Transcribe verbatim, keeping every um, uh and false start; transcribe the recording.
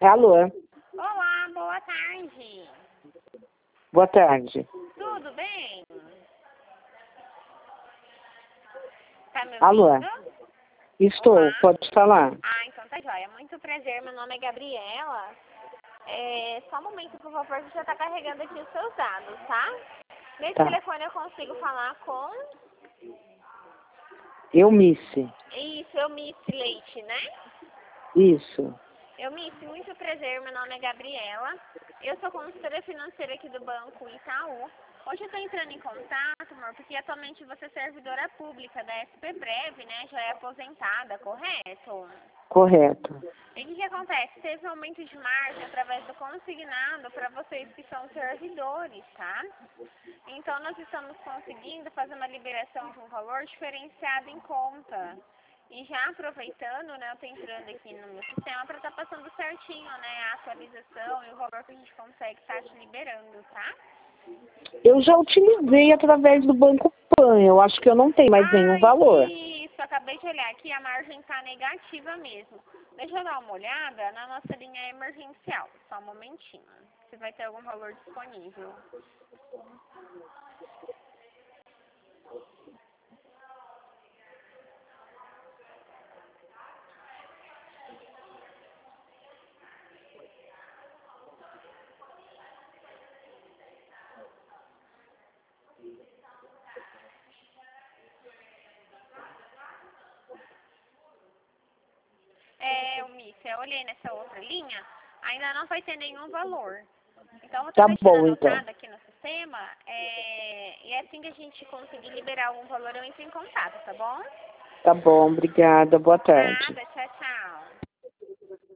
Alô? Olá, boa tarde. Boa tarde. Tudo bem? Tá me Alô? ouvindo? Estou, Olá. pode falar. Ah, então tá jóia. Muito prazer, meu nome é Gabriela. É, só um momento, por favor, que já tá carregando aqui os seus dados, tá? Nesse Tá. telefone eu consigo falar com... Eunice. Isso, eu Miss Leite, né? Isso. Eu Miss, muito prazer, meu nome é Gabriela. Eu sou consultora financeira aqui do Banco Itaú. Hoje eu estou entrando em contato, amor, porque atualmente você é servidora pública da S P Prev, né? Já é aposentada, correto? Correto. E o que, que acontece? Teve um aumento de margem através do consignado para vocês que são servidores, tá? Então nós estamos conseguindo fazer uma liberação de um valor diferenciado em conta. E já aproveitando, né, eu tô entrando aqui no meu sistema para estar tá passando certinho, né, a atualização e o valor que a gente consegue estar tá te liberando, tá? Eu já utilizei através do Banco Pan. Eu acho que eu não tenho mais nenhum Ai, valor. isso, acabei de olhar aqui, a margem tá negativa mesmo. Deixa eu dar uma olhada na nossa linha emergencial, só um momentinho. Se vai ter algum valor disponível. É, o Miss, eu olhei nessa outra linha, ainda não vai ter nenhum valor. Então, eu vou estar Tá deixando bom, então. anotado aqui no sistema, é, e assim que a gente conseguir liberar algum valor, eu entro em contato, tá bom? Tá bom, obrigada. Boa tarde. Nada,